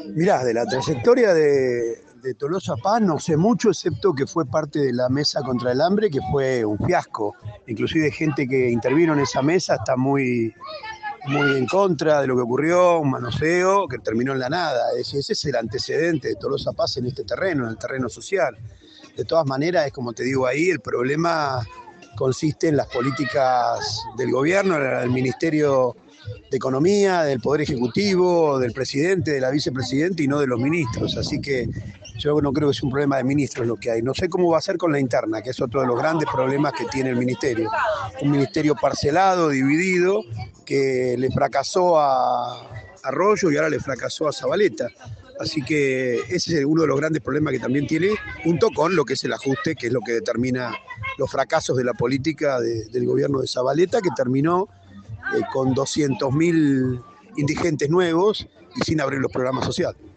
Mirá, de la trayectoria de Tolosa Paz no sé mucho, excepto que fue parte de la mesa contra el hambre, que fue un fiasco. Inclusive gente que intervino en esa mesa está muy en contra de lo que ocurrió, un manoseo que terminó en la nada. Ese es el antecedente de Tolosa Paz en este terreno, en el terreno social. De todas maneras, es como te digo ahí, el problema consiste en las políticas del gobierno, del Ministerio de Economía, del Poder Ejecutivo, del presidente, de la vicepresidenta y no de los ministros. Así que yo no creo que sea un problema de ministros lo que hay. No sé cómo va a ser con la interna, que es otro de los grandes problemas que tiene el ministerio. Un ministerio parcelado, dividido, que le fracasó a Arroyo y ahora le fracasó a Zabaleta. Así que ese es uno de los grandes problemas que también tiene, junto con lo que es el ajuste, que es lo que determina los fracasos de la política del gobierno de Zabaleta, que terminó con 200.000 indigentes nuevos y sin abrir los programas sociales.